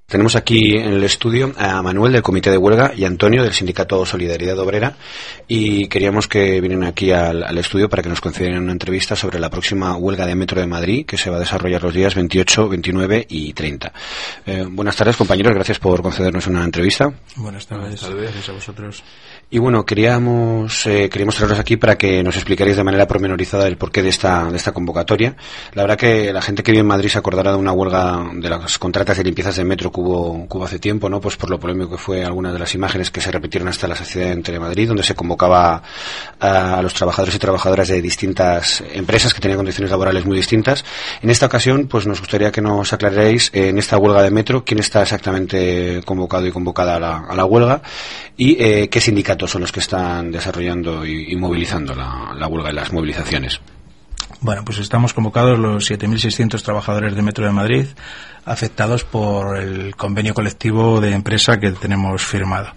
Tenemos aquí en el estudio a Manuel del Comité de Huelga y a Antonio del Sindicato Solidaridad Obrera, y queríamos que vinieran aquí al estudio para que nos concedieran una entrevista sobre la próxima huelga de Metro de Madrid, que se va a desarrollar los días 28, 29 y 30. Buenas tardes, compañeros, gracias por concedernos una entrevista. Buenas tardes, gracias a vosotros. Y bueno, queríamos traeros aquí para que nos explicarais de manera pormenorizada el porqué de esta convocatoria. La verdad que la gente que vive en Madrid se acordará de una huelga de las contratas de limpiezas de metro que hubo hace tiempo, ¿no? Pues por lo polémico que fue algunas de las imágenes que se repitieron hasta la saciedad en Telemadrid, donde se convocaba a los trabajadores y trabajadoras de distintas empresas que tenían condiciones laborales muy distintas. En esta ocasión, pues nos gustaría que nos aclararéis en esta huelga de metro quién está exactamente convocado y convocada a la huelga y qué sindicatos son los que están desarrollando y movilizando la huelga y las movilizaciones. Bueno, pues estamos convocados los 7.600 trabajadores de Metro de Madrid afectados por el convenio colectivo de empresa que tenemos firmado.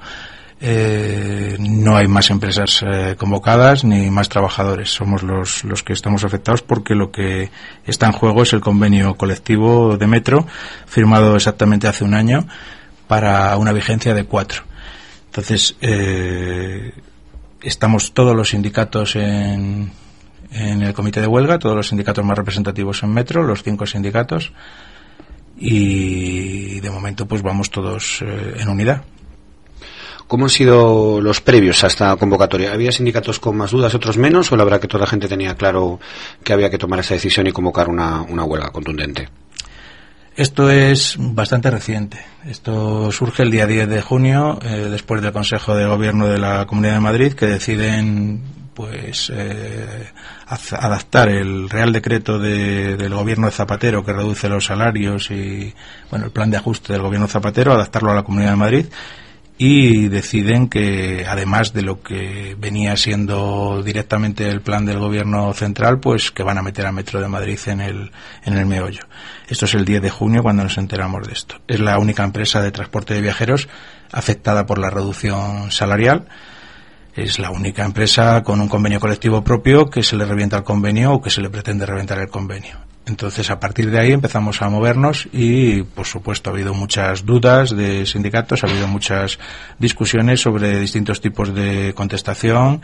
No hay más empresas convocadas ni más trabajadores. Somos los que estamos afectados porque lo que está en juego es el convenio colectivo de Metro firmado exactamente hace un año para una vigencia de 4. Entonces, estamos todos los sindicatos en el comité de huelga, todos los sindicatos más representativos en Metro, los 5 sindicatos, y de momento pues vamos todos en unidad. ¿Cómo han sido los previos a esta convocatoria? ¿Había sindicatos con más dudas, otros menos, o la verdad que toda la gente tenía claro que había que tomar esa decisión y convocar una huelga contundente? Esto es bastante reciente. Esto surge el día 10 de junio, después del Consejo de Gobierno de la Comunidad de Madrid, que deciden pues adaptar el Real Decreto del Gobierno de Zapatero, que reduce los salarios y bueno, el plan de ajuste del Gobierno Zapatero, adaptarlo a la Comunidad de Madrid, y deciden que, además de lo que venía siendo directamente el plan del Gobierno central, pues que van a meter a Metro de Madrid en el meollo. Esto es el 10 de junio cuando nos enteramos de esto. Es la única empresa de transporte de viajeros afectada por la reducción salarial. Es la única empresa con un convenio colectivo propio que se le revienta el convenio o que se le pretende reventar el convenio. Entonces, a partir de ahí empezamos a movernos y, por supuesto, ha habido muchas dudas de sindicatos, ha habido muchas discusiones sobre distintos tipos de contestación.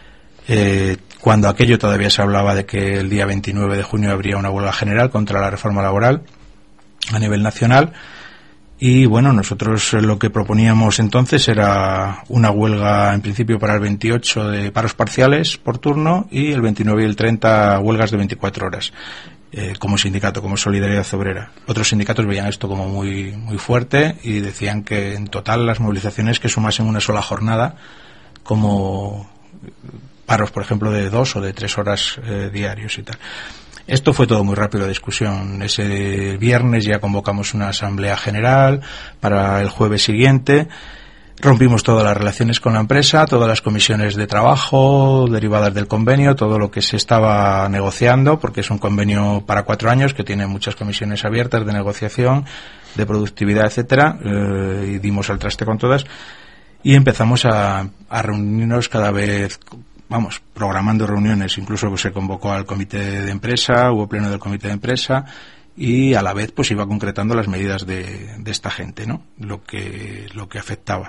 Cuando aquello todavía se hablaba de que el día 29 de junio habría una huelga general contra la reforma laboral a nivel nacional. Y bueno, nosotros lo que proponíamos entonces era una huelga en principio para el 28 de paros parciales por turno y el 29 y el 30 huelgas de 24 horas. Como sindicato, como Solidaridad Obrera. Otros sindicatos veían esto como muy fuerte y decían que en total las movilizaciones que sumasen una sola jornada, como paros, por ejemplo, de 2 o de 3 horas diarios y tal. Esto fue todo muy rápido de discusión. Ese viernes ya convocamos una asamblea general para el jueves siguiente. Rompimos todas las relaciones con la empresa, todas las comisiones de trabajo derivadas del convenio, todo lo que se estaba negociando, porque es un convenio para 4 años que tiene muchas comisiones abiertas de negociación, de productividad, etcétera, y dimos al traste con todas y empezamos a reunirnos cada vez, programando reuniones. Incluso se convocó al comité de empresa, hubo pleno del comité de empresa, y a la vez pues iba concretando las medidas de esta gente, ¿no? Lo que afectaba.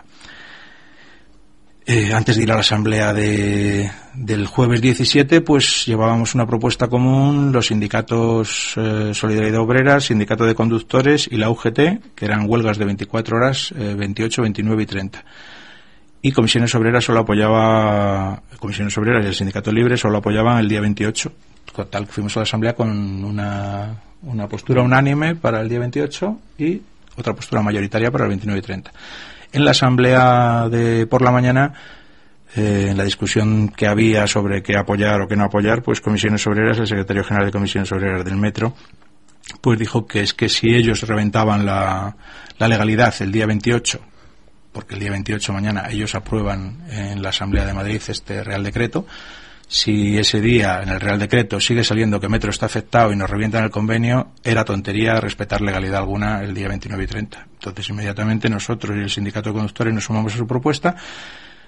Antes de ir a la asamblea del jueves 17, pues llevábamos una propuesta común, los sindicatos Solidaridad Obrera, Sindicato de Conductores y la UGT, que eran huelgas de 24 horas, 28, 29 y 30. Y Comisiones Obreras y el Sindicato Libre solo apoyaban el día 28. Total, fuimos a la asamblea con una postura unánime para el día 28 y otra postura mayoritaria para el 29 y 30. En la asamblea por la mañana, en la discusión que había sobre qué apoyar o qué no apoyar, pues Comisiones Obreras, el secretario general de Comisiones Obreras del Metro, pues dijo que es que si ellos reventaban la legalidad el día 28, porque el día 28 mañana ellos aprueban en la Asamblea de Madrid este Real Decreto, si ese día en el Real Decreto sigue saliendo que Metro está afectado y nos revientan el convenio, era tontería respetar legalidad alguna el día 29 y 30. Entonces inmediatamente nosotros y el Sindicato de Conductores nos sumamos a su propuesta.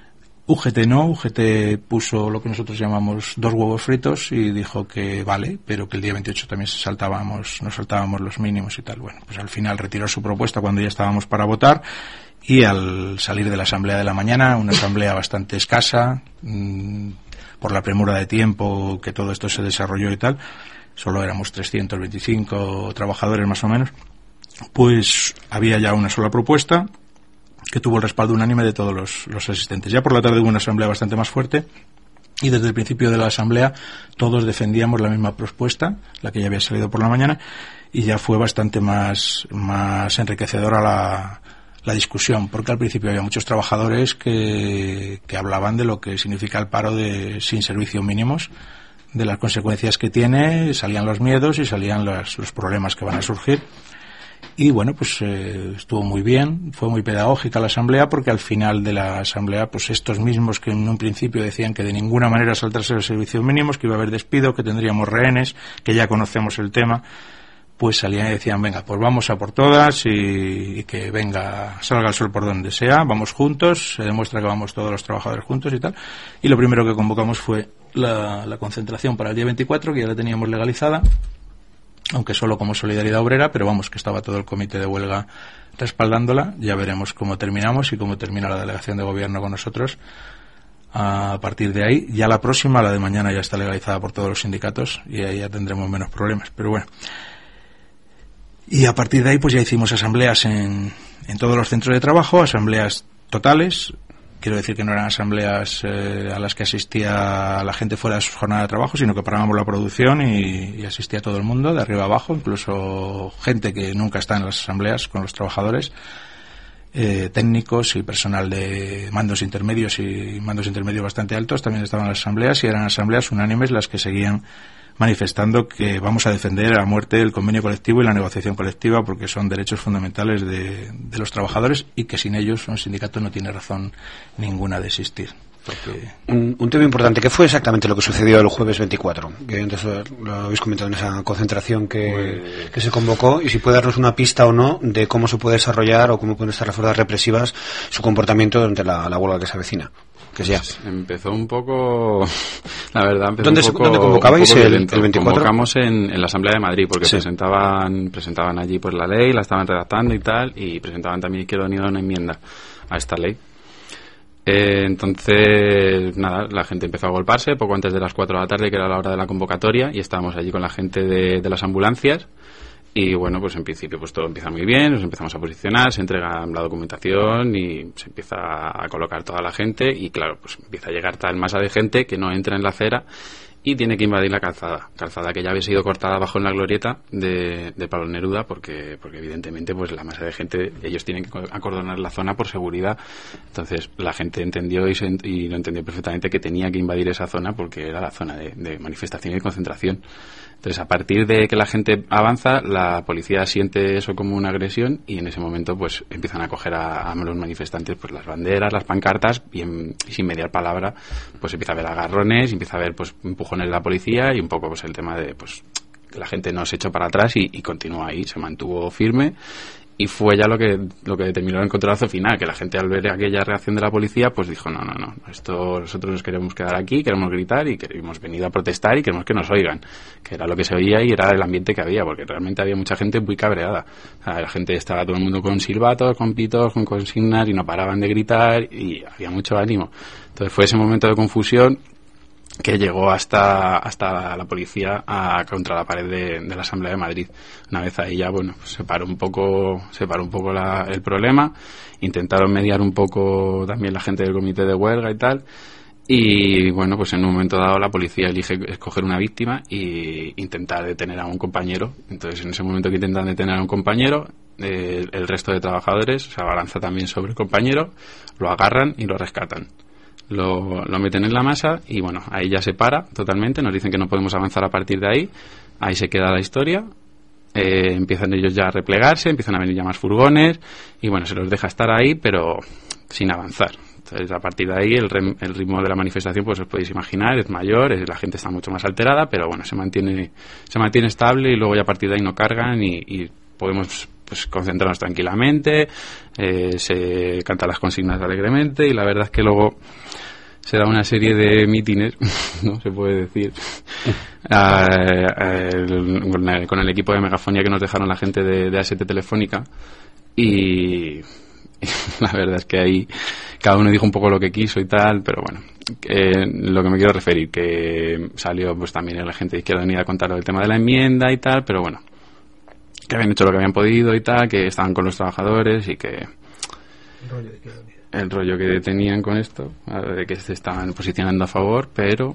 UGT no, UGT puso lo que nosotros llamamos 2 huevos fritos y dijo que vale, pero que el día 28 también nos saltábamos los mínimos y tal. Bueno, pues al final retiró su propuesta cuando ya estábamos para votar, y al salir de la asamblea de la mañana, una asamblea bastante escasa, por la premura de tiempo que todo esto se desarrolló y tal, solo éramos 325 trabajadores más o menos, pues había ya una sola propuesta que tuvo el respaldo unánime de todos los asistentes. Ya por la tarde hubo una asamblea bastante más fuerte, y desde el principio de la asamblea todos defendíamos la misma propuesta, la que ya había salido por la mañana, y ya fue bastante más enriquecedora la discusión, porque al principio había muchos trabajadores que hablaban de lo que significa el paro sin servicios mínimos, de las consecuencias que tiene, salían los miedos y salían los problemas que van a surgir. Y bueno, pues estuvo muy bien, fue muy pedagógica la asamblea, porque al final de la asamblea, pues estos mismos que en un principio decían que de ninguna manera saltarse los servicios mínimos, que iba a haber despido, que tendríamos rehenes, que ya conocemos el tema, pues salían y decían, venga, pues vamos a por todas y que venga, salga el sol por donde sea, vamos juntos, se demuestra que vamos todos los trabajadores juntos y tal. Y lo primero que convocamos fue la concentración para el día 24, que ya la teníamos legalizada, aunque solo como Solidaridad Obrera, pero vamos, que estaba todo el comité de huelga respaldándola. Ya veremos cómo terminamos y cómo termina la delegación de gobierno con nosotros. A partir de ahí, ya la próxima, la de mañana, ya está legalizada por todos los sindicatos y ahí ya tendremos menos problemas, pero bueno. Y a partir de ahí, pues ya hicimos asambleas en todos los centros de trabajo, asambleas totales. Quiero decir que no eran asambleas a las que asistía la gente fuera de su jornada de trabajo, sino que parábamos la producción y asistía todo el mundo, de arriba a abajo, incluso gente que nunca está en las asambleas con los trabajadores, técnicos y personal de mandos intermedios y mandos intermedios bastante altos también estaban en las asambleas, y eran asambleas unánimes las que seguían manifestando que vamos a defender a muerte el convenio colectivo y la negociación colectiva, porque son derechos fundamentales de los trabajadores, y que sin ellos un sindicato no tiene razón ninguna de existir. Porque... Un tema importante, ¿qué fue exactamente lo que sucedió el jueves 24? Que antes lo habéis comentado en esa concentración que se convocó, y si puede darnos una pista o no de cómo se puede desarrollar o cómo pueden estar las fuerzas represivas su comportamiento durante la huelga que se avecina. Que sea. Pues empezó un poco, la verdad, ¿Dónde convocabais el 24? Convocamos en la Asamblea de Madrid, porque sí. presentaban allí pues la ley, la estaban redactando y tal, y presentaban también Izquierda Unida una enmienda a esta ley. Entonces, nada, la gente empezó a agolparse poco antes de las 4 de la tarde, que era la hora de la convocatoria, y estábamos allí con la gente de las ambulancias. Y bueno, pues en principio pues todo empieza muy bien, nos empezamos a posicionar, se entrega la documentación y se empieza a colocar toda la gente, y claro, pues empieza a llegar tal masa de gente que no entra en la acera y tiene que invadir la calzada que ya había sido cortada abajo en la glorieta de Pablo Neruda, porque evidentemente pues la masa de gente, ellos tienen que acordonar la zona por seguridad. Entonces la gente entendió y lo entendió perfectamente que tenía que invadir esa zona porque era la zona de manifestación y concentración. Entonces, a partir de que la gente avanza, la policía siente eso como una agresión, y en ese momento pues empiezan a coger a los manifestantes pues las banderas, las pancartas, y sin mediar palabra pues empieza a haber agarrones, empieza a haber pues empujones de la policía, y un poco pues el tema de pues que la gente no se echó para atrás y continuó ahí, se mantuvo firme. Y fue ya lo que determinó el encontronazo final, que la gente, al ver aquella reacción de la policía, pues dijo, no, esto nosotros nos queremos quedar aquí, queremos gritar y queremos venir a protestar y queremos que nos oigan, que era lo que se oía y era el ambiente que había, porque realmente había mucha gente muy cabreada. O sea, la gente estaba todo el mundo con silbatos, con pitos, con consignas, y no paraban de gritar, y había mucho ánimo. Entonces fue ese momento de confusión que llegó hasta la policía contra la pared de la Asamblea de Madrid. Una vez ahí ya, bueno, pues se paró un poco el problema, intentaron mediar un poco también la gente del comité de huelga y tal, y bueno, pues en un momento dado la policía elige escoger una víctima e intentar detener a un compañero. Entonces en ese momento que intentan detener a un compañero, el resto de trabajadores se abalanza también sobre el compañero, lo agarran y lo rescatan. Lo meten en la masa y bueno, ahí ya se para totalmente, nos dicen que no podemos avanzar a partir de ahí se queda la historia, empiezan ellos ya a replegarse, empiezan a venir ya más furgones y bueno, se los deja estar ahí pero sin avanzar. Entonces a partir de ahí el ritmo de la manifestación, pues os podéis imaginar, es mayor, la gente está mucho más alterada, pero bueno, se mantiene estable, y luego ya a partir de ahí no cargan y podemos pues concentrarnos tranquilamente, se cantan las consignas alegremente, y la verdad es que luego será una serie de mítines, no se puede decir, con el equipo de megafonía que nos dejaron la gente de AST Telefónica, y la verdad es que ahí cada uno dijo un poco lo que quiso y tal, pero bueno, lo que me quiero referir, que salió pues también la gente de Izquierda Unida a contar el tema de la enmienda y tal, pero bueno, que habían hecho lo que habían podido y tal, que estaban con los trabajadores y que el rollo que tenían con esto, de que se estaban posicionando a favor, pero...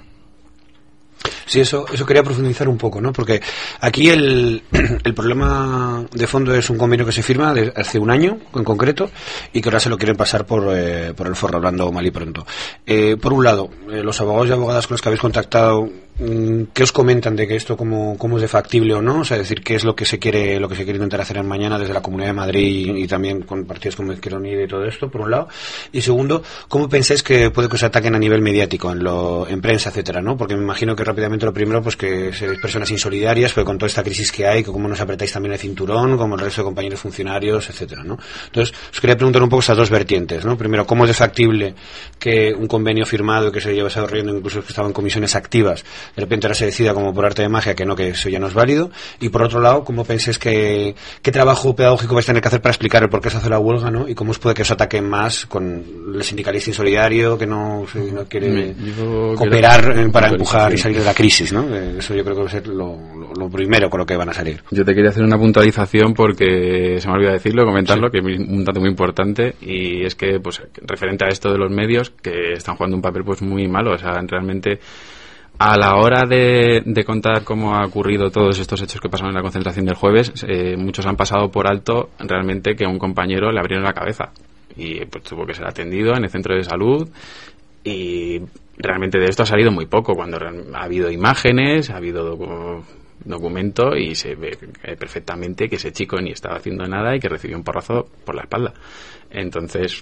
Sí, eso quería profundizar un poco, ¿no? Porque aquí el problema de fondo es un convenio que se firma hace un año, en concreto, y que ahora se lo quieren pasar por el forro, hablando mal y pronto. Por un lado, los abogados y abogadas con los que habéis contactado, ¿qué os comentan de que esto cómo es de factible o no? O sea, decir, ¿qué es lo que se quiere intentar hacer en mañana desde la Comunidad de Madrid y también con partidos como Izquierda Unida y todo esto, por un lado? Y segundo, ¿cómo pensáis que puede que os ataquen a nivel mediático, en prensa, etcétera, ¿no? Porque me imagino que rápidamente lo primero, pues que seréis personas insolidarias, pero con toda esta crisis que hay, que cómo nos apretáis también el cinturón, como el resto de compañeros funcionarios, etcétera, ¿no? Entonces, os quería preguntar un poco esas dos vertientes, ¿no? Primero, ¿cómo es de factible que un convenio firmado que se lleva desarrollando, incluso que estaba en comisiones activas, de repente ahora se decida como por arte de magia que eso ya no es válido? Y por otro lado, ¿cómo pensáis qué trabajo pedagógico vais a tener que hacer para explicar el por qué se hace la huelga, ¿no? Y cómo os puede que os ataquen más con el sindicalista insolidario que no quiere cooperar para empujar y salir de la crisis, ¿no? Eso yo creo que va a ser lo primero con lo que van a salir. Yo te quería hacer una puntualización porque se me olvidó decirlo, comentarlo, sí, que es un dato muy importante, y es que, pues, referente a esto de los medios, que están jugando un papel pues muy malo. O sea, realmente a la hora de contar cómo ha ocurrido todos estos hechos que pasaron en la concentración del jueves, muchos han pasado por alto realmente que a un compañero le abrieron la cabeza y pues tuvo que ser atendido en el centro de salud, y realmente de esto ha salido muy poco, cuando ha habido imágenes, ha habido documento, y se ve perfectamente que ese chico ni estaba haciendo nada y que recibió un porrazo por la espalda. Entonces,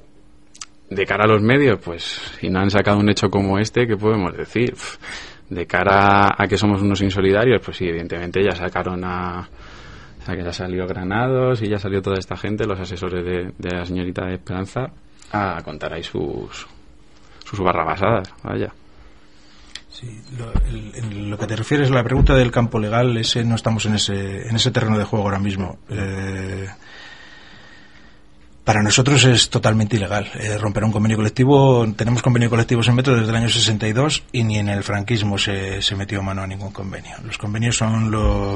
de cara a los medios, pues si no han sacado un hecho como este, ¿qué podemos decir? De cara a que somos unos insolidarios, pues sí, evidentemente ya sacaron o sea, que ya salió Granados y ya salió toda esta gente, los asesores de la señorita Esperanza, a contar ahí sus barrabasadas, vaya. Sí, lo que te refieres a la pregunta del campo legal, no estamos en ese terreno de juego ahora mismo. Para nosotros es totalmente ilegal romper un convenio colectivo. Tenemos convenios colectivos en Metro desde el año 62 y ni en el franquismo se metió mano a ningún convenio. Los convenios son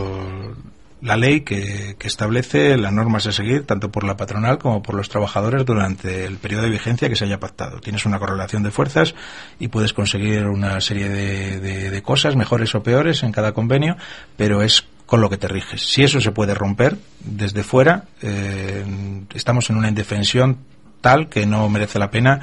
la ley que establece las normas a seguir tanto por la patronal como por los trabajadores durante el periodo de vigencia que se haya pactado. Tienes una correlación de fuerzas y puedes conseguir una serie de cosas, mejores o peores, en cada convenio, pero es con lo que te riges. Si eso se puede romper desde fuera, estamos en una indefensión tal que no merece la pena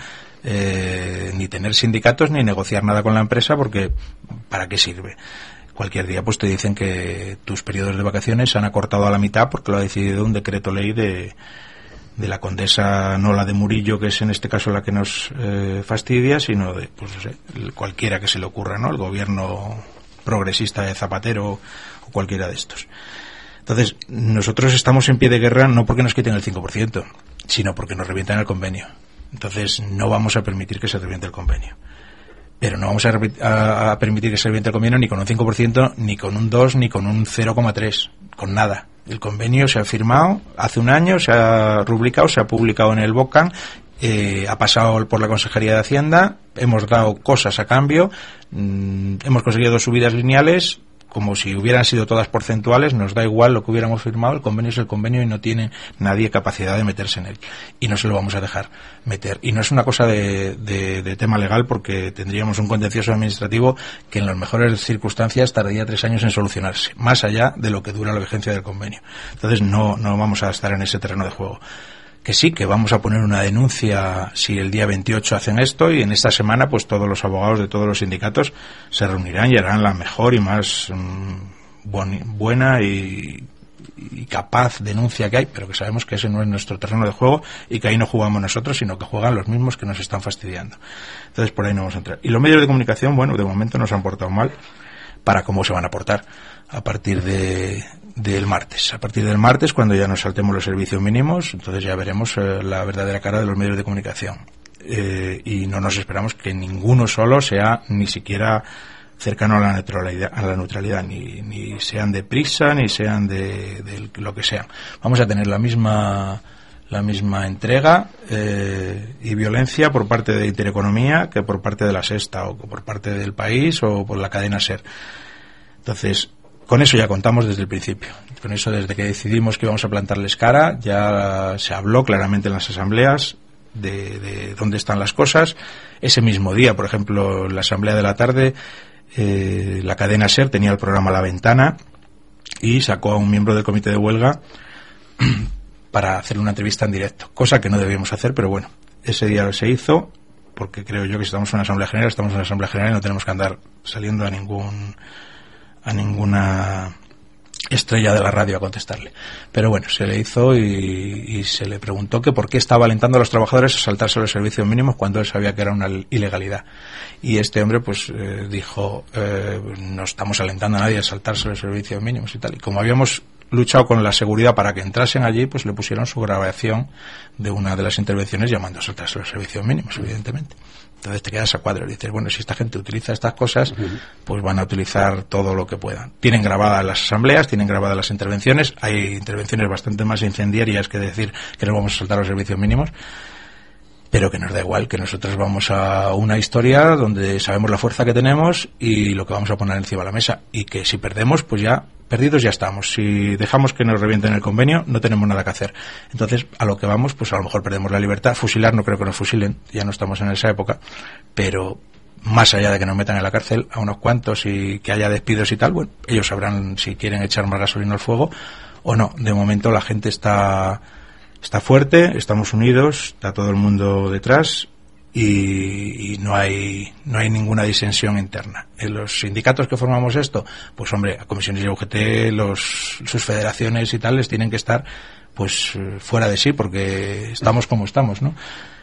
ni tener sindicatos ni negociar nada con la empresa, porque ¿para qué sirve? Cualquier día pues te dicen que tus periodos de vacaciones se han acortado a la mitad porque lo ha decidido un decreto ley de la condesa, no la de Murillo, que es en este caso la que nos fastidia, sino de, pues no sé, cualquiera que se le ocurra, ¿no? El gobierno progresista de Zapatero o cualquiera de estos. Entonces, nosotros estamos en pie de guerra no porque nos quiten el 5%, sino porque nos revientan el convenio. Entonces, no vamos a permitir que se reviente el convenio. Pero no vamos a permitir que se reviente el convenio ni con un 5%, ni con un 2%, ni con un 0,3%, con nada. El convenio se ha firmado hace un año, se ha rubricado, se ha publicado en el BOCAN, ha pasado por la Consejería de Hacienda, hemos dado cosas a cambio, hemos conseguido 2 subidas lineales, como si hubieran sido todas porcentuales, nos da igual lo que hubiéramos firmado, el convenio es el convenio y no tiene nadie capacidad de meterse en él. Y no se lo vamos a dejar meter. Y no es una cosa de tema legal, porque tendríamos un contencioso administrativo que en las mejores circunstancias tardaría 3 años en solucionarse, más allá de lo que dura la vigencia del convenio. Entonces no vamos a estar en ese terreno de juego. Que sí, que vamos a poner una denuncia si el día 28 hacen esto, y en esta semana pues todos los abogados de todos los sindicatos se reunirán y harán la mejor y más buena y capaz denuncia que hay, pero que sabemos que ese no es nuestro terreno de juego y que ahí no jugamos nosotros, sino que juegan los mismos que nos están fastidiando. Entonces por ahí no vamos a entrar. Y los medios de comunicación, bueno, de momento nos han portado mal para cómo se van a portar a partir del martes. A partir del martes, cuando ya nos saltemos los servicios mínimos, entonces ya veremos la verdadera cara de los medios de comunicación. y no nos esperamos que ninguno solo sea ni siquiera cercano a la neutralidad, ni sean de prisa, ni sean de lo que sean. Vamos a tener la misma entrega y violencia por parte de Intereconomía que por parte de La Sexta, o por parte del País, o por la cadena SER. Entonces, con eso ya contamos desde el principio. Con eso, desde que decidimos que íbamos a plantarles cara, ya se habló claramente en las asambleas de dónde están las cosas. Ese mismo día, por ejemplo, en la asamblea de la tarde, la cadena SER tenía el programa La Ventana y sacó a un miembro del comité de huelga para hacer una entrevista en directo, cosa que no debíamos hacer, pero bueno, ese día se hizo, porque creo yo que si estamos en una asamblea general, estamos en una asamblea general y no tenemos que andar saliendo a ninguna estrella de la radio a contestarle. Pero bueno, se le hizo y se le preguntó que por qué estaba alentando a los trabajadores a saltarse los servicios mínimos cuando él sabía que era una ilegalidad. Y este hombre pues dijo, no estamos alentando a nadie a saltarse los servicios mínimos y tal. Y como habíamos luchado con la seguridad para que entrasen allí, pues le pusieron su grabación de una de las intervenciones llamando a saltarse los servicios mínimos, evidentemente. Entonces te quedas a cuadro y dices, bueno, si esta gente utiliza estas cosas, pues van a utilizar todo lo que puedan. Tienen grabadas las asambleas, tienen grabadas las intervenciones, hay intervenciones bastante más incendiarias que decir que nos vamos a saltar los servicios mínimos, pero que nos da igual, que nosotros vamos a una historia donde sabemos la fuerza que tenemos y lo que vamos a poner encima de la mesa, y que si perdemos, pues ya perdidos ya estamos. Si dejamos que nos revienten el convenio, no tenemos nada que hacer. Entonces, a lo que vamos, pues a lo mejor perdemos la libertad. Fusilar, no creo que nos fusilen, ya no estamos en esa época, pero más allá de que nos metan en la cárcel a unos cuantos y que haya despidos y tal, bueno, ellos sabrán si quieren echar más gasolina al fuego o no. De momento la gente está fuerte, estamos unidos, está todo el mundo detrás y no hay ninguna disensión interna. En los sindicatos que formamos esto, pues hombre, a comisiones de UGT, sus federaciones y tal, les tienen que estar pues fuera de sí, porque estamos como estamos, ¿no?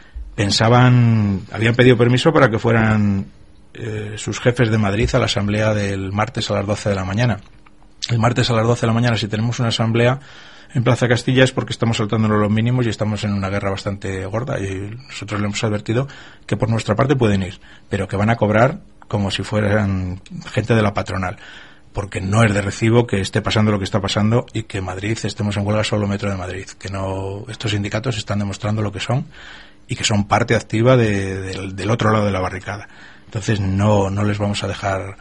Habían pedido permiso para que fueran sus jefes de Madrid a la asamblea del martes a las 12 de la mañana. El martes a las 12 de la mañana, si tenemos una asamblea en Plaza Castilla, es porque estamos saltándonos los mínimos y estamos en una guerra bastante gorda, y nosotros le hemos advertido que por nuestra parte pueden ir, pero que van a cobrar como si fueran gente de la patronal, porque no es de recibo que esté pasando lo que está pasando y que Madrid estemos en huelga solo Metro de Madrid, que no, estos sindicatos están demostrando lo que son y que son parte activa del otro lado de la barricada. Entonces no les vamos a dejar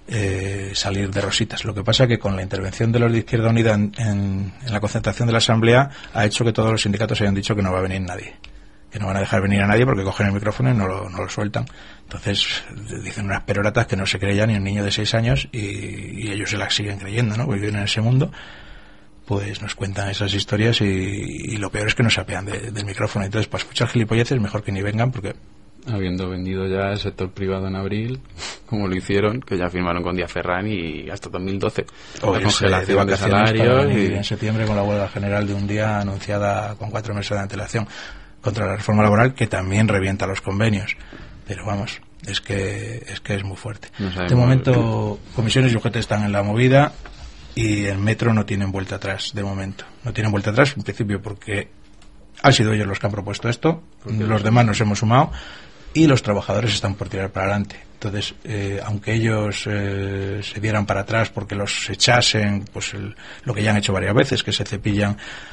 salir de rositas. Lo que pasa es que con la intervención de los de Izquierda Unida en la concentración de la asamblea ha hecho que todos los sindicatos hayan dicho que no va a venir nadie, que no van a dejar venir a nadie porque cogen el micrófono y no lo sueltan. Entonces dicen unas peroratas que no se cree ya ni un niño de 6 años y ellos se las siguen creyendo, ¿no? Porque viven en ese mundo, pues nos cuentan esas historias y lo peor es que no se apean del micrófono. Entonces, para escuchar gilipolleces mejor que ni vengan, porque habiendo vendido ya el sector privado en abril, como lo hicieron, que ya firmaron con Díaz Ferrán y hasta 2012. La congelación de salarios y en septiembre con la huelga general de un día anunciada con 4 meses de antelación contra la reforma laboral, que también revienta los convenios. Pero vamos, es que es muy fuerte. De momento, comisiones y UGT están en la movida y el Metro no tienen vuelta atrás, de momento. No tienen vuelta atrás, en principio, porque han sido ellos los que han propuesto esto, los demás nos hemos sumado y los trabajadores están por tirar para adelante. Entonces, aunque ellos se dieran para atrás porque los echasen, pues lo que ya han hecho varias veces, que se cepillan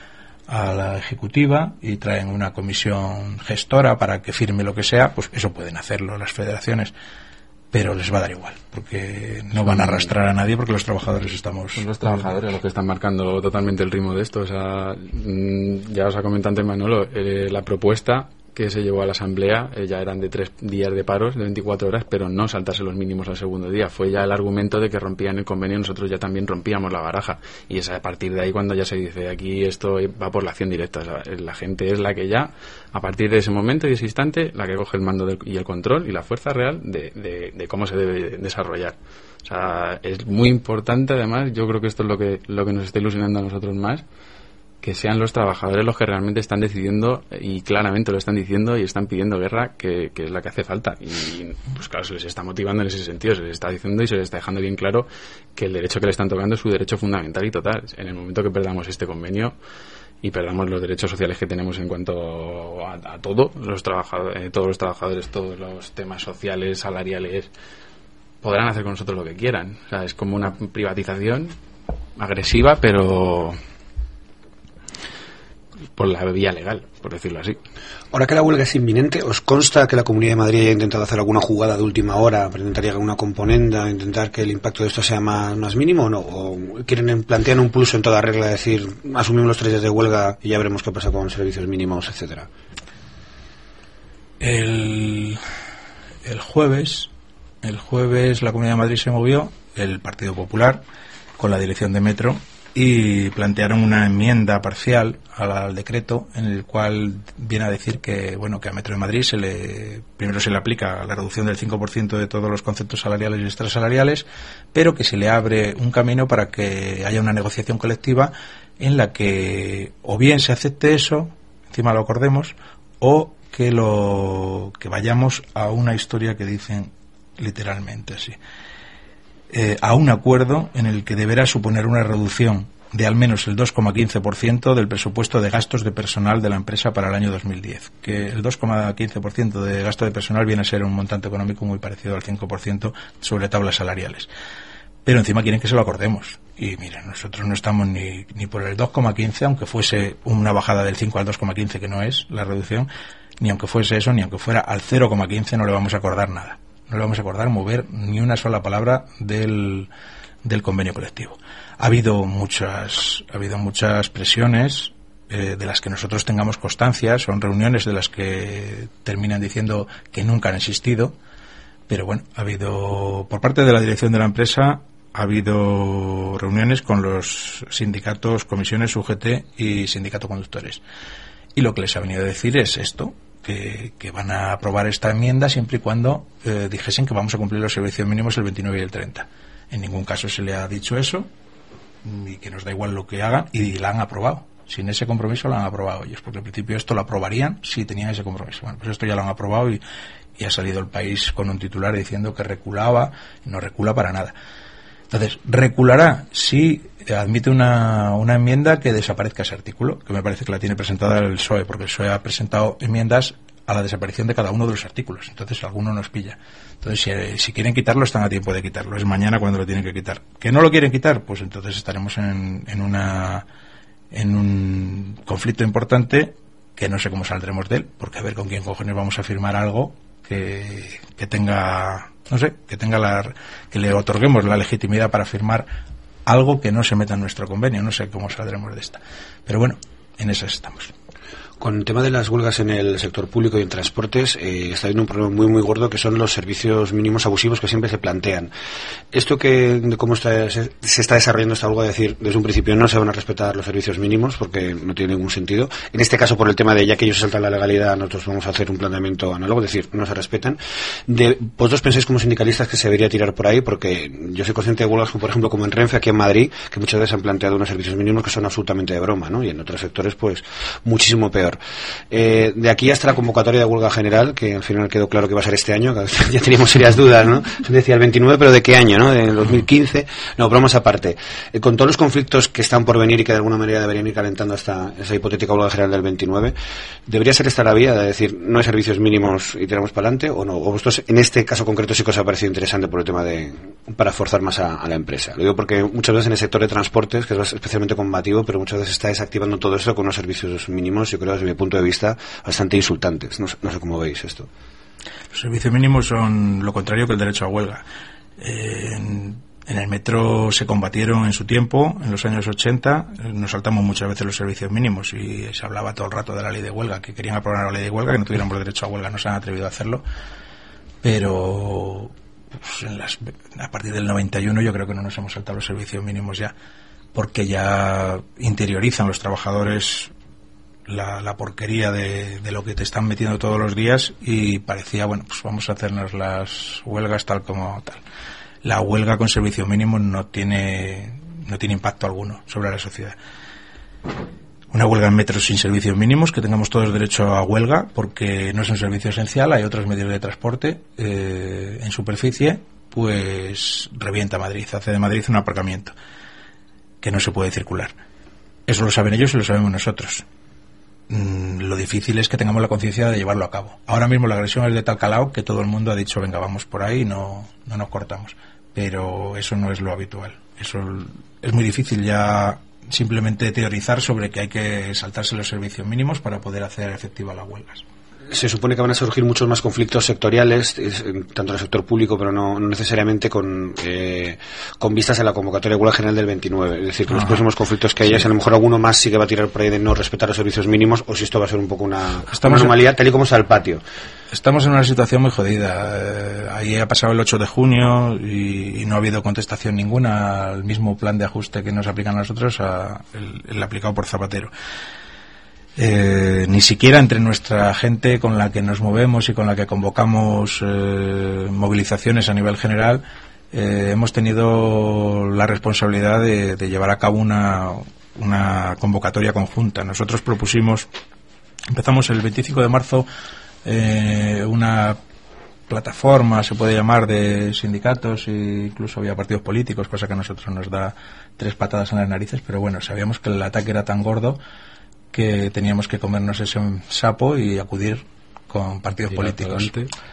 a la ejecutiva y traen una comisión gestora para que firme lo que sea, pues eso pueden hacerlo las federaciones, pero les va a dar igual, porque no van a arrastrar a nadie, porque los trabajadores estamos... Son los trabajadores los que están marcando totalmente el ritmo de esto. O sea, ya os ha comentado antes Manolo, la propuesta que se llevó a la asamblea ya eran de 3 días de paros, de 24 horas, pero no saltarse los mínimos al segundo día. Fue ya el argumento de que rompían el convenio, nosotros ya también rompíamos la baraja. Y es a partir de ahí cuando ya se dice, aquí esto va por la acción directa. O sea, la gente es la que ya, a partir de ese momento y ese instante, la que coge el mando y el control y la fuerza real de cómo se debe desarrollar. O sea, es muy importante, además, yo creo que esto es lo que nos está ilusionando a nosotros más, que sean los trabajadores los que realmente están decidiendo y claramente lo están diciendo y están pidiendo guerra, que es la que hace falta. Y pues claro, se les está motivando en ese sentido, se les está diciendo y se les está dejando bien claro que el derecho que le están tocando es su derecho fundamental y total. En el momento que perdamos este convenio, y perdamos los derechos sociales que tenemos en cuanto a todo, todos los trabajadores, todos los temas sociales, salariales, podrán hacer con nosotros lo que quieran. O sea, es como una privatización agresiva, pero por la vía legal, por decirlo así. Ahora que la huelga es inminente, ¿os consta que la Comunidad de Madrid haya intentado hacer alguna jugada de última hora para intentar llegar a una componenda, intentar que el impacto de esto sea más mínimo o no? ¿O plantean un pulso en toda regla, decir, asumimos los 3 días de huelga y ya veremos qué pasa con servicios mínimos, etcétera? El jueves la Comunidad de Madrid se movió, el Partido Popular, con la dirección de Metro, y plantearon una enmienda parcial al decreto en el cual viene a decir que a Metro de Madrid primero se le aplica la reducción del 5% de todos los conceptos salariales y extrasalariales, pero que se le abre un camino para que haya una negociación colectiva en la que o bien se acepte eso, encima lo acordemos, o que vayamos a una historia que dicen literalmente así. A un acuerdo en el que deberá suponer una reducción de al menos el 2,15% del presupuesto de gastos de personal de la empresa para el año 2010. Que el 2,15% de gasto de personal viene a ser un montante económico muy parecido al 5% sobre tablas salariales. Pero encima quieren que se lo acordemos. Y mira, nosotros no estamos ni por el 2,15, aunque fuese una bajada del 5 al 2,15, que no es la reducción, ni aunque fuese eso, ni aunque fuera al 0,15, no le vamos a acordar nada. No le vamos a acordar mover ni una sola palabra del convenio colectivo. Ha habido muchas presiones de las que nosotros tengamos constancia, son reuniones de las que terminan diciendo que nunca han existido, pero bueno, ha habido, por parte de la dirección de la empresa, ha habido reuniones con los sindicatos, comisiones UGT y sindicato conductores. Y lo que les ha venido a decir es esto, que van a aprobar esta enmienda siempre y cuando dijesen que vamos a cumplir los servicios mínimos el 29 y el 30. En ningún caso se le ha dicho eso, y que nos da igual lo que hagan, y la han aprobado. Sin ese compromiso la han aprobado ellos, porque al principio esto lo aprobarían si tenían ese compromiso. Bueno, pues esto ya lo han aprobado y ha salido el País con un titular diciendo que reculaba, y no recula para nada. Entonces, reculará si admite una enmienda que desaparezca ese artículo, que me parece que la tiene presentada el PSOE, porque el PSOE ha presentado enmiendas a la desaparición de cada uno de los artículos. Entonces, alguno nos pilla. Entonces, si quieren quitarlo, están a tiempo de quitarlo. Es mañana cuando lo tienen que quitar. ¿Que no lo quieren quitar? Pues entonces estaremos en un conflicto importante que no sé cómo saldremos de él, porque a ver con quién cojones vamos a firmar algo que tenga, no sé, que le otorguemos la legitimidad para firmar algo que no se meta en nuestro convenio. No sé cómo saldremos de esta. Pero bueno, en esas estamos. Con el tema de las huelgas en el sector público y en transportes, está habiendo un problema muy muy gordo, que son los servicios mínimos abusivos que siempre se plantean. Esto de cómo se está desarrollando esta huelga, es decir, desde un principio no se van a respetar los servicios mínimos porque no tiene ningún sentido. En este caso, por el tema de ya que ellos saltan la legalidad, nosotros vamos a hacer un planteamiento análogo, es decir, no se respetan. ¿Vosotros pensáis como sindicalistas que se debería tirar por ahí? Porque yo soy consciente de huelgas, por ejemplo, como en Renfe, aquí en Madrid, que muchas veces han planteado unos servicios mínimos que son absolutamente de broma, ¿no? Y en otros sectores, pues, muchísimo peor. De aquí hasta la convocatoria de huelga general, que al final quedó claro que va a ser este año, ya teníamos serias dudas, ¿no? Se decía el 29, pero ¿de qué año, no? ¿De 2015? No, bromas aparte. Con todos los conflictos que están por venir y que de alguna manera deberían ir calentando hasta esa hipotética huelga general del 29, ¿debería ser esta la vía de decir no hay servicios mínimos y tiramos para adelante o no? ¿O vosotros en este caso concreto sí que os ha parecido interesante por el tema para forzar más a la empresa? Lo digo porque muchas veces en el sector de transportes, que es especialmente combativo, pero muchas veces está desactivando todo esto con unos servicios mínimos, yo creo desde mi punto de vista bastante insultantes. No sé cómo veis esto. Los servicios mínimos son lo contrario que el derecho a huelga. En el metro se combatieron en su tiempo, en los años 80, nos saltamos muchas veces los servicios mínimos y se hablaba todo el rato de la ley de huelga, que querían aprobar la ley de huelga, que no tuviéramos derecho a huelga, no se han atrevido a hacerlo, pero pues, a partir del 91 yo creo que no nos hemos saltado los servicios mínimos ya, porque ya interiorizan los trabajadores la porquería de lo que te están metiendo todos los días y parecía, bueno, pues vamos a hacernos las huelgas tal como tal. La huelga con servicios mínimos no tiene impacto alguno sobre la sociedad. Una huelga en metros sin servicios mínimos, que tengamos todos derecho a huelga, porque no es un servicio esencial, hay otros medios de transporte en superficie, pues revienta Madrid, hace de Madrid un aparcamiento que no se puede circular. Eso lo saben ellos y lo sabemos nosotros. Lo difícil es que tengamos la conciencia de llevarlo a cabo. Ahora mismo la agresión es de tal calado que todo el mundo ha dicho, venga, vamos por ahí y no nos cortamos. Pero eso no es lo habitual. Eso es muy difícil ya simplemente teorizar sobre que hay que saltarse los servicios mínimos para poder hacer efectivas las huelgas. Se supone que van a surgir muchos más conflictos sectoriales, tanto en el sector público, pero no necesariamente con vistas a la convocatoria de huelga general del 29. Es decir, que los próximos conflictos que haya, a lo mejor alguno más sí que va a tirar por ahí de no respetar los servicios mínimos, o si esto va a ser un poco una anomalía, tal y como está el patio. Estamos en una situación muy jodida. Ahí ha pasado el 8 de junio y no ha habido contestación ninguna al mismo plan de ajuste que nos aplican a nosotros, el aplicado por Zapatero. Ni siquiera entre nuestra gente con la que nos movemos y con la que convocamos movilizaciones a nivel general hemos tenido la responsabilidad de llevar a cabo una convocatoria conjunta. Nosotros empezamos el 25 de marzo una plataforma, se puede llamar, de sindicatos, e incluso había partidos políticos, cosa que a nosotros nos da 3 patadas en las narices, pero bueno, sabíamos que el ataque era tan gordo que teníamos que comernos ese sapo y acudir con partidos políticos.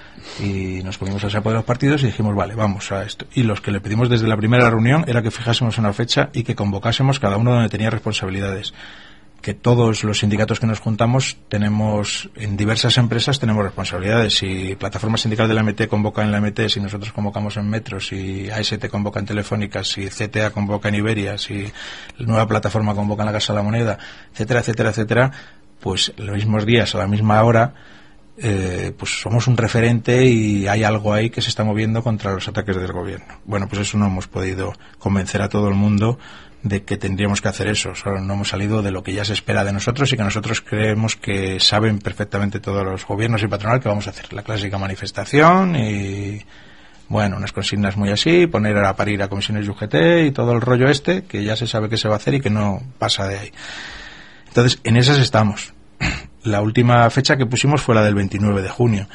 Y nos comimos el sapo de los partidos y dijimos, vale, vamos a esto. Y los que le pedimos desde la primera reunión era que fijásemos una fecha y que convocásemos cada uno donde tenía responsabilidades. Que todos los sindicatos que nos juntamos tenemos, en diversas empresas tenemos responsabilidades. Si Plataforma Sindical de la MT convoca en la MT, si nosotros convocamos en Metro, si AST convoca en Telefónica, si CTA convoca en Iberia, si la nueva plataforma convoca en la Casa de la Moneda, etcétera, etcétera, etcétera, pues los mismos días, a la misma hora, pues somos un referente y hay algo ahí que se está moviendo contra los ataques del gobierno. Bueno, pues eso no hemos podido convencer a todo el mundo de que tendríamos que hacer eso. Solo no hemos salido de lo que ya se espera de nosotros y que nosotros creemos que saben perfectamente todos los gobiernos y patronal que vamos a hacer la clásica manifestación y, bueno, unas consignas muy así, poner a parir a comisiones de UGT y todo el rollo que ya se sabe que se va a hacer y que no pasa de ahí. Entonces, en esas estamos. La última fecha que pusimos fue la del 29 de junio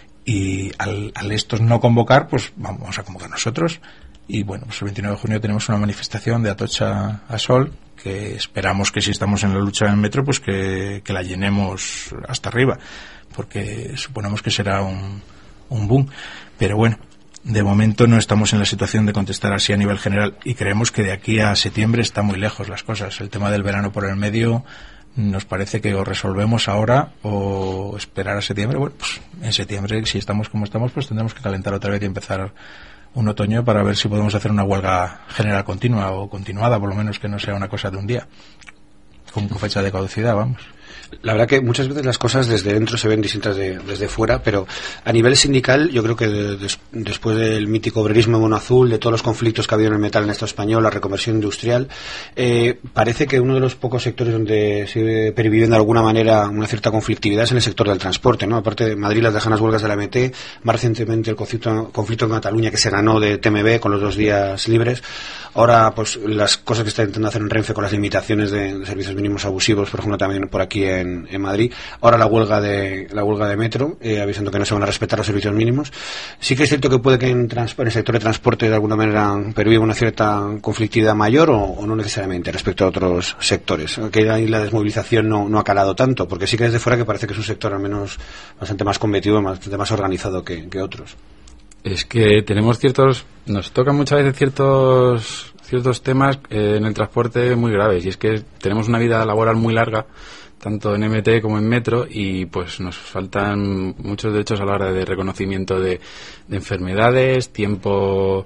y al estos no convocar, pues vamos a convocar nosotros. Y bueno, pues el 29 de junio tenemos una manifestación de Atocha a Sol que esperamos que si estamos en la lucha en Metro, pues que la llenemos hasta arriba, porque suponemos que será un boom. Pero bueno, de momento no estamos en la situación de contestar así a nivel general y creemos que de aquí a septiembre está muy lejos las cosas. El tema del verano por el medio nos parece que o resolvemos ahora o esperar a septiembre. Bueno, pues en septiembre, si estamos como estamos, pues tendremos que calentar otra vez y empezar un otoño para ver si podemos hacer una huelga general continua o continuada, por lo menos que no sea una cosa de un día, con fecha de caducidad, vamos. La verdad que muchas veces las cosas desde dentro se ven distintas desde fuera, pero a nivel sindical yo creo que después del mítico obrerismo mono azul, de todos los conflictos que ha habido en el metal en el Estado español, la reconversión industrial, parece que uno de los pocos sectores donde sigue perviviendo de alguna manera una cierta conflictividad es en el sector del transporte, ¿no? Aparte de Madrid, las lejanas huelgas de la MT, más recientemente el conflicto en Cataluña que se ganó de TMB con los 2 días libres. Ahora, pues las cosas que está intentando hacer en Renfe con las limitaciones de servicios mínimos abusivos, por ejemplo, también por aquí en Madrid. Ahora la huelga de Metro, avisando que no se van a respetar los servicios mínimos. Sí que es cierto que puede que en el sector de transporte de alguna manera perviva una cierta conflictividad mayor o no necesariamente respecto a otros sectores. Que ahí la desmovilización no ha calado tanto, porque sí que desde fuera que parece que es un sector al menos bastante más combativo, bastante más organizado que otros. Es que nos tocan muchas veces ciertos temas en el transporte muy graves, y es que tenemos una vida laboral muy larga, tanto en MT como en Metro, y pues nos faltan muchos derechos a la hora de reconocimiento de enfermedades, tiempo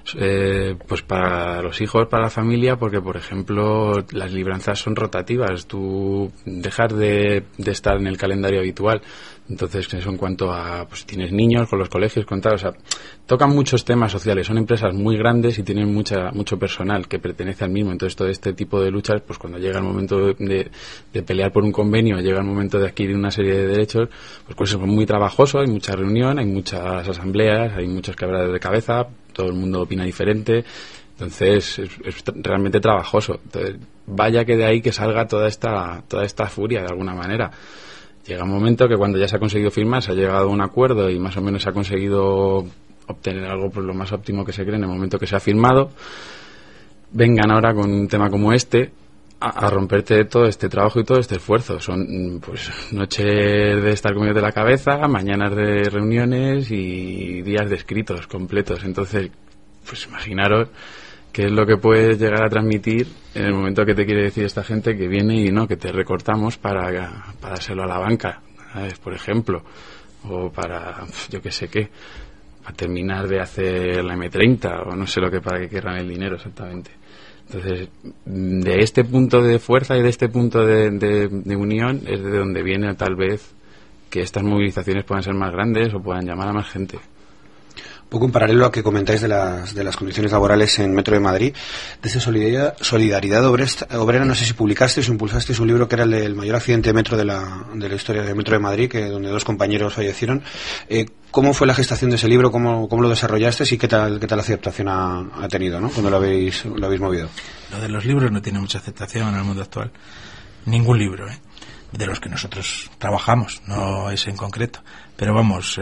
pues para los hijos, para la familia, porque por ejemplo las libranzas son rotativas, tú dejas de estar en el calendario habitual. Entonces, eso en cuanto a, pues, tienes niños con los colegios, con tal, o sea, tocan muchos temas sociales. Son empresas muy grandes y tienen mucho personal que pertenece al mismo. Entonces, todo este tipo de luchas, pues cuando llega el momento de pelear por un convenio, llega el momento de adquirir una serie de derechos, pues es muy trabajoso, hay mucha reunión, hay muchas asambleas, hay muchos quebraderos de cabeza, todo el mundo opina diferente. Entonces, es realmente trabajoso. Entonces, vaya que de ahí que salga toda esta furia de alguna manera. Llega un momento que cuando ya se ha conseguido firmar, se ha llegado a un acuerdo y más o menos se ha conseguido obtener algo por lo más óptimo que se cree en el momento que se ha firmado, vengan ahora con un tema como este a romperte todo este trabajo y todo este esfuerzo. Son pues noches de estar comiendo de la cabeza, mañanas de reuniones y días de escritos completos. Entonces, pues imaginaros qué es lo que puedes llegar a transmitir en el momento que te quiere decir esta gente que viene y no, que te recortamos para dárselo a la banca, ¿sabes? Por ejemplo, o para yo que sé qué, para terminar de hacer la M30 o no sé lo que, para que querrán el dinero exactamente. Entonces, de este punto de fuerza y de este punto de unión es de donde viene tal vez que estas movilizaciones puedan ser más grandes o puedan llamar a más gente. Un poco en paralelo a que comentáis de las condiciones laborales en Metro de Madrid, desde Solidaridad Obrera, no sé si publicasteis o impulsasteis un libro que era el mayor accidente de metro de la historia del Metro de Madrid, donde 2 compañeros fallecieron. ¿Cómo fue la gestación de ese libro? ¿Cómo lo desarrollasteis? ¿Y qué tal aceptación ha tenido, ¿no? Cuando lo habéis movido. Lo de los libros no tiene mucha aceptación en el mundo actual. Ningún libro, de los que nosotros trabajamos, no ese en concreto. Pero vamos,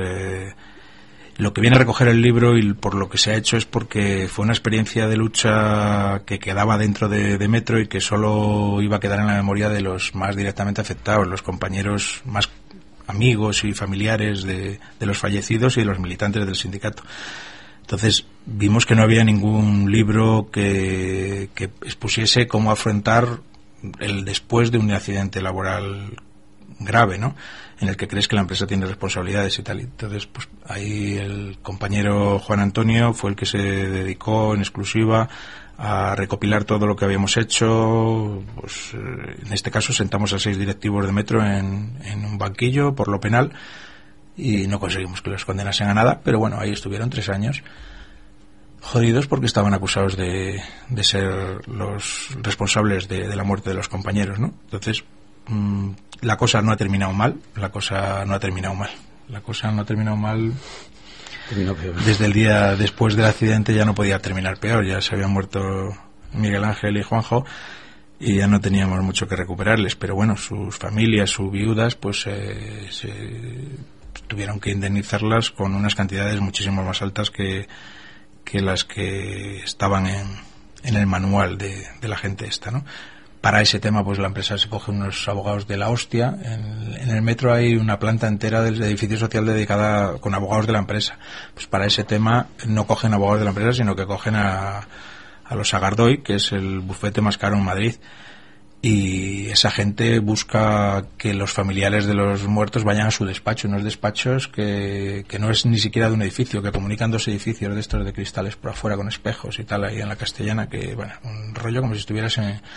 lo que viene a recoger el libro y por lo que se ha hecho es porque fue una experiencia de lucha que quedaba dentro de Metro y que solo iba a quedar en la memoria de los más directamente afectados, los compañeros más amigos y familiares de los fallecidos y de los militantes del sindicato. Entonces vimos que no había ningún libro que expusiese cómo afrontar el después de un accidente laboral grave, ¿no? En el que crees que la empresa tiene responsabilidades y tal. Entonces, pues ahí el compañero Juan Antonio fue el que se dedicó en exclusiva a recopilar todo lo que habíamos hecho. Pues en este caso sentamos a 6 directivos de Metro en un banquillo por lo penal y no conseguimos que los condenasen a nada, pero bueno, ahí estuvieron 3 años jodidos porque estaban acusados de ser los responsables de la muerte de los compañeros, ¿no? Entonces, la cosa no ha terminado mal. Desde el día después del accidente ya no podía terminar peor. Ya se habían muerto Miguel Ángel y Juanjo y ya no teníamos mucho que recuperarles. Pero bueno, sus familias, sus viudas, pues tuvieron que indemnizarlas con unas cantidades muchísimo más altas que las que estaban en el manual de la gente esta, ¿no? Para ese tema, pues la empresa se coge unos abogados de la hostia. En el Metro hay una planta entera del edificio social dedicada con abogados de la empresa. Pues para ese tema no cogen abogados de la empresa, sino que cogen a los Agardoy, que es el bufete más caro en Madrid. Y esa gente busca que los familiares de los muertos vayan a su despacho, unos despachos que no es ni siquiera de un edificio, que comunican 2 edificios de estos de cristales por afuera con espejos y tal, ahí en la Castellana, que bueno, un rollo como si estuvieras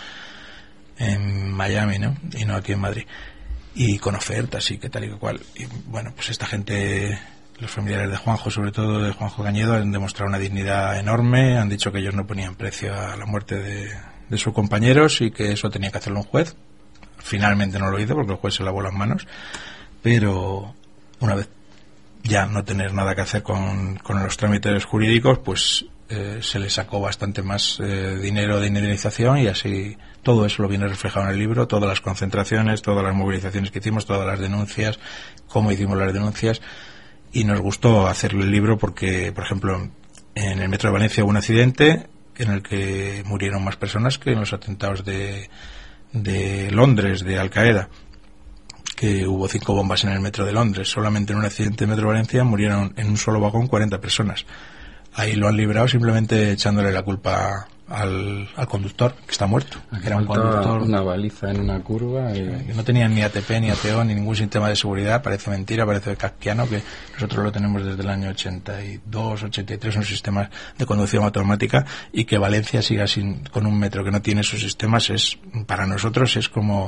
en Miami, ¿no? Y no aquí en Madrid. Y con ofertas y que tal y que cual. Y bueno, pues esta gente, los familiares de Juanjo, sobre todo de Juanjo Cañedo, han demostrado una dignidad enorme, han dicho que ellos no ponían precio a la muerte de sus compañeros y que eso tenía que hacerlo un juez. Finalmente no lo hizo porque el juez se lavó las manos, pero una vez ya no tener nada que hacer con los trámites jurídicos, pues se le sacó bastante más dinero de indemnización y así todo eso lo viene reflejado en el libro, todas las concentraciones, todas las movilizaciones que hicimos, todas las denuncias, cómo hicimos las denuncias, y nos gustó hacerle el libro porque, por ejemplo, en el Metro de Valencia hubo un accidente en el que murieron más personas que en los atentados de Londres, de Al Qaeda, que hubo 5 bombas en el Metro de Londres. Solamente en un accidente de Metro de Valencia murieron en un solo vagón 40 personas. Ahí lo han librado simplemente echándole la culpa al conductor, que está muerto. Que era un conductor, una baliza en una curva que no tenían ni ATP ni ATO ni ningún sistema de seguridad. Parece mentira, parece kafkiano, que nosotros lo tenemos desde el año 82, 83, un sistema de conducción automática, y que Valencia siga con un metro que no tiene esos sistemas, es para nosotros es como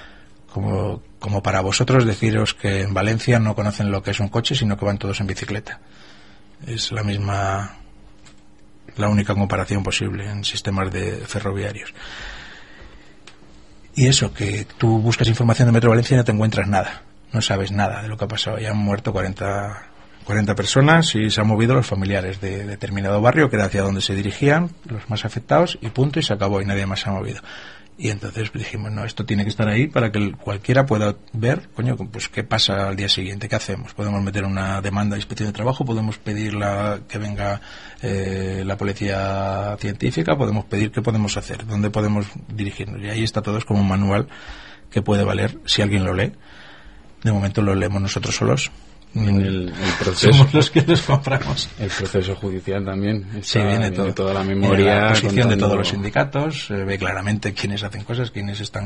para vosotros deciros que en Valencia no conocen lo que es un coche, sino que van todos en bicicleta. Es la única comparación posible en sistemas de ferroviarios. Y eso, que tú buscas información de Metro Valencia y no te encuentras nada, no sabes nada de lo que ha pasado. Ya han muerto 40 personas y se han movido los familiares de determinado barrio, que era hacia donde se dirigían los más afectados, y punto, y se acabó, y nadie más se ha movido. Y entonces dijimos, no, esto tiene que estar ahí para que cualquiera pueda ver, coño, pues qué pasa al día siguiente, qué hacemos. Podemos meter una demanda de inspección de trabajo, podemos pedir que venga la policía científica, podemos pedir qué podemos hacer, dónde podemos dirigirnos. Y ahí está todo, es como un manual que puede valer si alguien lo lee. De momento lo leemos nosotros solos. El proceso, somos los que los compramos. El proceso judicial también. Sí, viene toda la memoria. La posición de todos los sindicatos, se ve claramente quiénes hacen cosas, quiénes están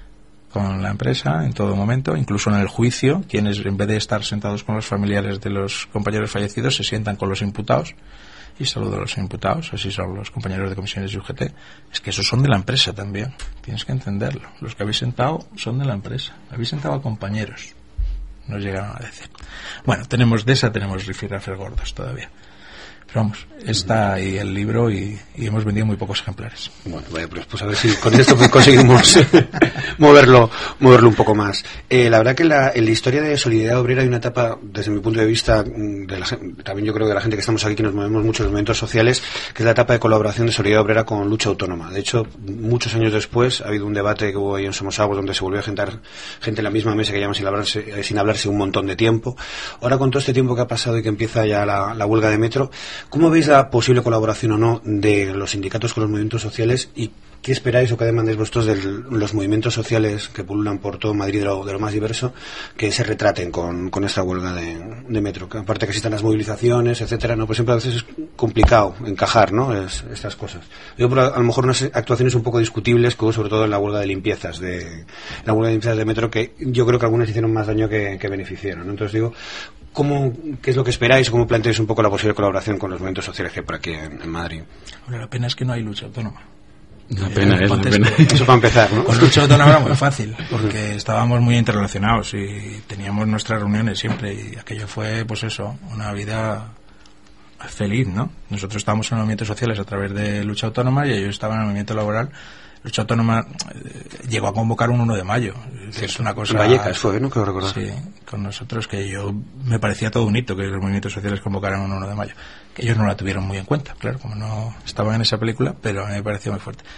con la empresa en todo momento, incluso en el juicio, quienes en vez de estar sentados con los familiares de los compañeros fallecidos se sientan con los imputados. Y saludo a los imputados, así son los compañeros de comisiones de UGT. Es que esos son de la empresa también, tienes que entenderlo. Los que habéis sentado son de la empresa, habéis sentado a compañeros. Nos llegaron a decir. Bueno, tenemos rifirrafes gordos todavía. Pero vamos, está ahí el libro y hemos vendido muy pocos ejemplares. Bueno, pues a ver si con esto conseguimos moverlo un poco más. La verdad que en la historia de Solidaridad Obrera hay una etapa, desde mi punto de vista, también yo creo que la gente que estamos aquí, que nos movemos mucho en los movimientos sociales, que es la etapa de colaboración de Solidaridad Obrera con Lucha Autónoma. De hecho, muchos años después ha habido un debate que hubo ahí en Somosaguas donde se volvió a sentar gente en la misma mesa que llevan sin hablarse un montón de tiempo. Ahora, con todo este tiempo que ha pasado y que empieza ya la huelga de metro, ¿cómo veis la posible colaboración o no de los sindicatos con los movimientos sociales y qué esperáis o qué demandáis vosotros de los movimientos sociales que pululan por todo Madrid de lo más diverso que se retraten con esta huelga de metro? Que aparte que existan las movilizaciones, etcétera, ¿no? Pues siempre a veces es complicado encajar, ¿no? Estas cosas. Yo a lo mejor unas actuaciones un poco discutibles, como sobre todo en la huelga de limpiezas de metro, que yo creo que algunas hicieron más daño que beneficiaron, ¿no? Entonces digo, ¿qué es lo que esperáis o cómo planteáis un poco la posible colaboración con los movimientos sociales que hay por aquí en Madrid? Bueno, la pena es que no hay lucha autónoma. La pena. Eso para empezar, ¿no? Con lucha autónoma era muy fácil, porque estábamos muy interrelacionados y teníamos nuestras reuniones siempre y aquello fue, pues eso, una vida feliz, ¿no? Nosotros estábamos en los movimientos sociales a través de lucha autónoma y ellos estaban en el movimiento laboral. Lucha Autónoma llegó a convocar un 1 de mayo. Sí, es una cosa. En Vallecas fue, ¿no? Creo recordar. Sí, con nosotros, que me parecía todo un hito que los movimientos sociales convocaran un 1 de mayo. Que ellos no la tuvieron muy en cuenta, claro, como no estaban en esa película, pero a mí me pareció muy fuerte.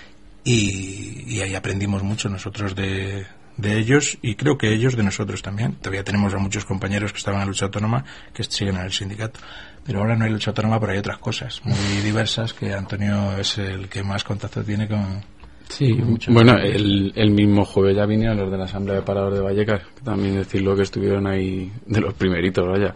Y ahí aprendimos mucho nosotros de ellos y creo que ellos de nosotros también. Todavía tenemos a muchos compañeros que estaban en Lucha Autónoma que siguen en el sindicato. Pero ahora no hay Lucha Autónoma, pero hay otras cosas muy diversas que Antonio es el que más contacto tiene con. Sí, bueno, el mismo jueves ya vinieron los de la Asamblea de Paradores de Vallecas, también decirlo que estuvieron ahí de los primeritos, vaya.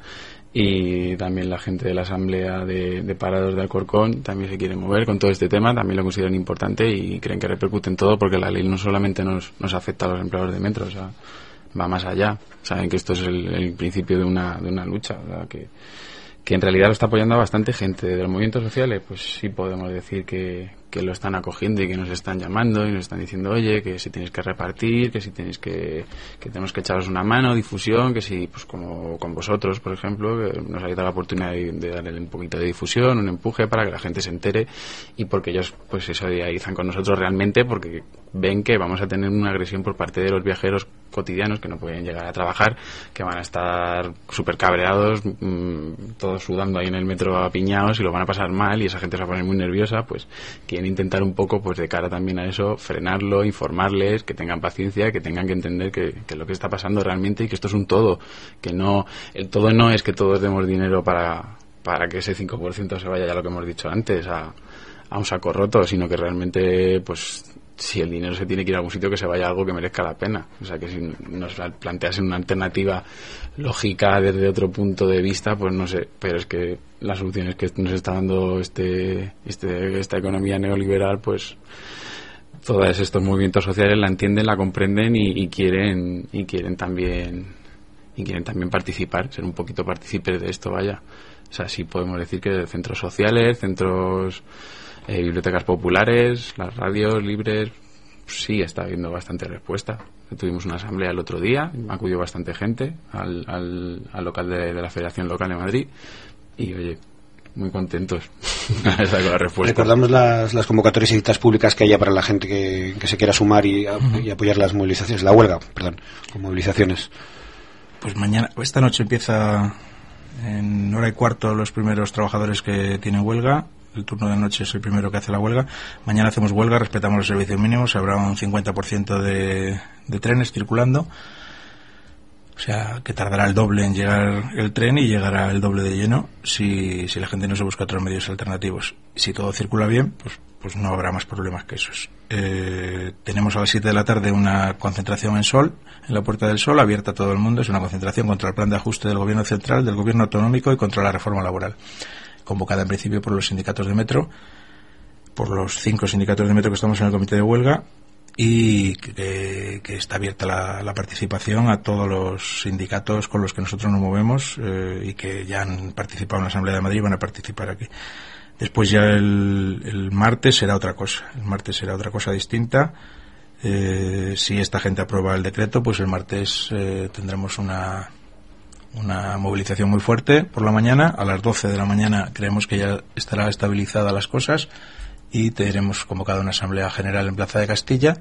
Y también la gente de la Asamblea de Parados de Alcorcón también se quiere mover con todo este tema, también lo consideran importante y creen que repercute en todo, porque la ley no solamente nos afecta a los empleadores de metro, o sea, va más allá. Saben que esto es el principio de una lucha, o sea, que en realidad lo está apoyando a bastante gente de los movimientos sociales. Pues sí podemos decir que lo están acogiendo y que nos están llamando y nos están diciendo, oye, que si tienes que repartir, que si tienes que tenemos que echaros una mano, difusión, que si, pues como con vosotros, por ejemplo, que nos habéis dado la oportunidad de darle un poquito de difusión, un empuje para que la gente se entere, y porque ellos pues eso idealizan con nosotros realmente, porque ven que vamos a tener una agresión por parte de los viajeros cotidianos que no pueden llegar a trabajar, que van a estar súper cabreados, todos sudando ahí en el metro apiñados y lo van a pasar mal y esa gente se va a poner muy nerviosa. Pues quieren intentar un poco, pues de cara también a eso, frenarlo, informarles, que tengan paciencia, que tengan que entender que lo que está pasando realmente y que esto es un todo, que no, el todo no es que todos demos dinero para que ese 5% se vaya, ya lo que hemos dicho antes, a un saco roto, sino que realmente, pues si el dinero se tiene que ir a algún sitio, que se vaya a algo que merezca la pena. O sea, que si nos planteasen una alternativa lógica desde otro punto de vista, pues no sé, pero es que las soluciones que nos está dando esta economía neoliberal, pues todos estos movimientos sociales la entienden, la comprenden y quieren también participar, ser un poquito partícipes de esto, vaya. O sea, sí podemos decir que centros sociales, centros bibliotecas populares, las radios libres, sí está habiendo bastante respuesta. Tuvimos una asamblea el otro día, acudió bastante gente al local de la Federación Local de Madrid y, oye, muy contentos con la respuesta. Recordamos las convocatorias y citas públicas que haya para la gente que se quiera sumar y apoyar las movilizaciones, la huelga, perdón, con movilizaciones. Pues esta noche empieza en 1:15 los primeros trabajadores que tienen huelga. el turno de noche es el primero que hace la huelga. Mañana hacemos huelga, respetamos los servicios mínimos, habrá un 50% de trenes circulando. O sea, que tardará el doble en llegar el tren y llegará el doble de lleno si la gente no se busca otros medios alternativos. Si todo circula bien, pues no habrá más problemas que esos. Tenemos a las 7 de la tarde una concentración en Sol, en la Puerta del Sol, abierta a todo el mundo. Es una concentración contra el plan de ajuste del Gobierno central, del Gobierno autonómico y contra la reforma laboral. Convocada en principio por los sindicatos de metro, por los 5 sindicatos de metro que estamos en el comité de huelga, y que está abierta la participación a todos los sindicatos con los que nosotros nos movemos y que ya han participado en la Asamblea de Madrid y van a participar aquí. Después ya el martes será otra cosa. El martes será otra cosa distinta. Si esta gente aprueba el decreto, pues el martes tendremos una movilización muy fuerte por la mañana. A las 12 de la mañana creemos que ya estará estabilizada las cosas y tenemos convocado una asamblea general en Plaza de Castilla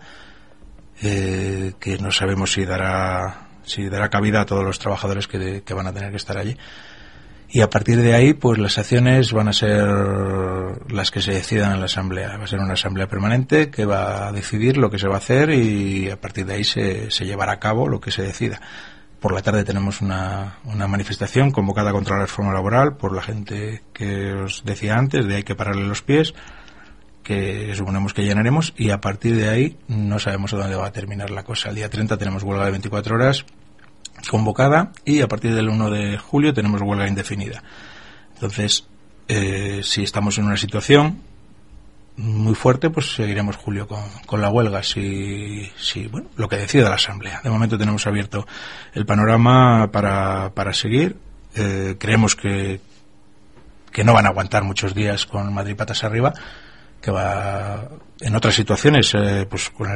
que no sabemos si dará cabida a todos los trabajadores que van a tener que estar allí. Y a partir de ahí, pues las acciones van a ser las que se decidan en la asamblea. Va a ser una asamblea permanente que va a decidir lo que se va a hacer y a partir de ahí se llevará a cabo lo que se decida. Por la tarde tenemos una manifestación convocada contra la reforma laboral por la gente que os decía antes, de hay que pararle los pies, que suponemos que llenaremos, y a partir de ahí no sabemos a dónde va a terminar la cosa. El día 30 tenemos huelga de 24 horas convocada y a partir del 1 de julio tenemos huelga indefinida. Entonces, si estamos en una situación muy fuerte, pues seguiremos julio con la huelga, si bueno, lo que decida la Asamblea. De momento tenemos abierto el panorama para seguir. Creemos que no van a aguantar muchos días con Madrid patas arriba, que va en otras situaciones pues con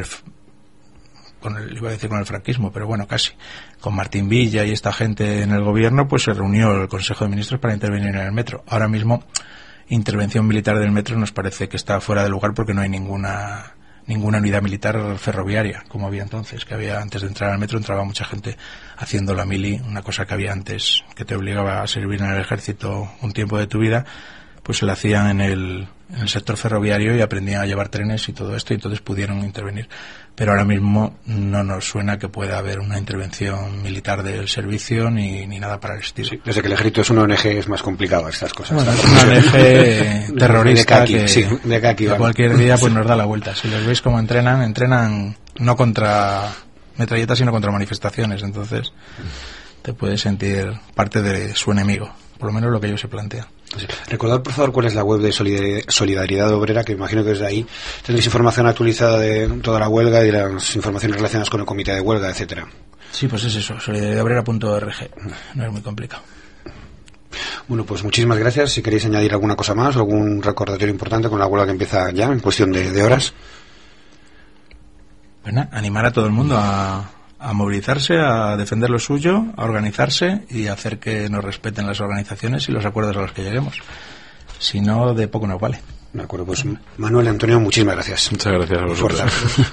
el franquismo, pero bueno, casi con Martín Villa y esta gente en el gobierno, pues se reunió el Consejo de Ministros para intervenir en el metro. Ahora mismo intervención militar del metro nos parece que está fuera de lugar porque no hay ninguna unidad militar ferroviaria como había entonces, que había antes de entrar al metro, entraba mucha gente haciendo la mili, una cosa que había antes que te obligaba a servir en el ejército un tiempo de tu vida, pues se la hacían en el sector ferroviario y aprendían a llevar trenes y todo esto, y entonces pudieron intervenir. Pero ahora mismo no nos suena que pueda haber una intervención militar del servicio ni nada para el estilo. Sí, desde que el ejército es una ONG es más complicado estas cosas. Bueno, es una ONG terrorista de Kaki, que cualquier día pues nos da la vuelta. Si les veis cómo entrenan no contra metralletas sino contra manifestaciones, entonces te puedes sentir parte de su enemigo, por lo menos lo que ellos se plantean. Recordad por favor cuál es la web de Solidaridad Obrera, que imagino que desde ahí tendréis información actualizada de toda la huelga y las informaciones relacionadas con el comité de huelga, etcétera. Sí, pues es eso, solidaridadobrera.org. No es muy complicado. Bueno, pues muchísimas gracias. Si queréis añadir alguna cosa más o algún recordatorio importante con la huelga que empieza ya en cuestión de horas. Bueno, animar a todo el mundo a movilizarse, a defender lo suyo, a organizarse y a hacer que nos respeten las organizaciones y los acuerdos a los que lleguemos. Si no, de poco nos vale. De acuerdo, pues Manuel, Antonio, muchísimas gracias. Muchas gracias a vosotros.